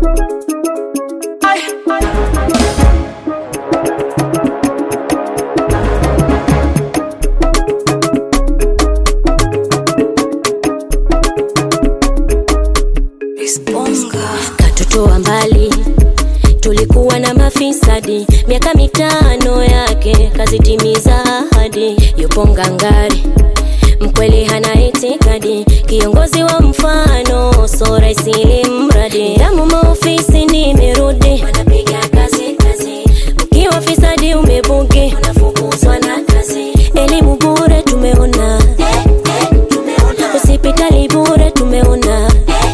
Katutoa mbali, tulikuwa na mafisadi, miaka 5 yake kazitimiza ahadi. Yupo ngangari, mkweli hana itikadi, kiongozi wa mfano, so raisi mradi. Damu maofisi nimerudi, wanapiga kazi. Ukiwa fisadi umebugi, unafukuzwa na kazi. Elimu bure tumeona, hospitali bure tumeona.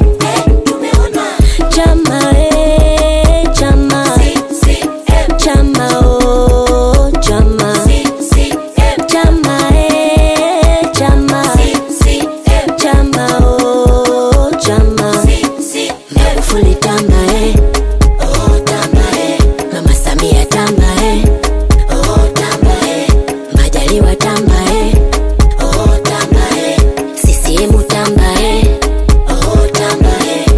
Chama chama chama oh chama chama chama chama oh chama Magufuli tamba oh tamba Mama Samia tamba oh tamba Majaliwa tamba oh tamba CCM tamba oh tamba.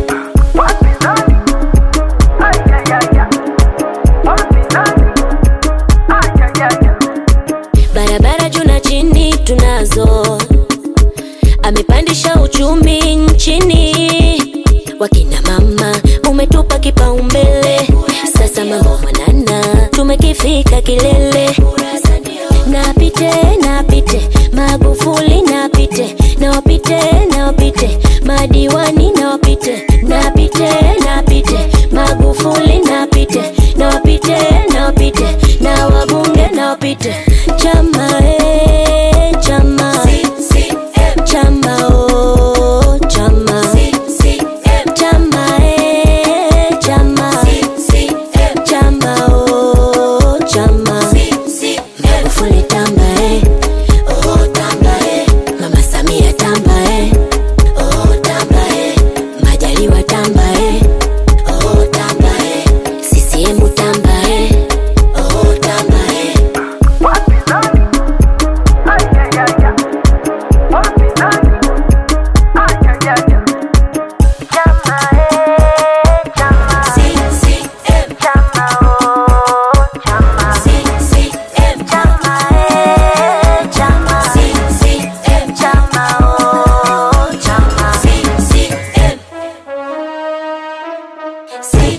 Barabara juu na chini tunazo, amepandisha uchumi nchini. Wakina mama umetupa kipaumbele, sasa mambo manana tumekifika kilele. Napite Magufuli napite, nawapite madiwani nawapite. Napite Magufuli napite, nawapite na wabunge nawapite. Chama chama chama oh chama chama chama chama oh chama Magufuli tamba oh tamba Mama Samia tamba oh tamba Majaliwa tamba oh tamba CCM tamba oh tamba. See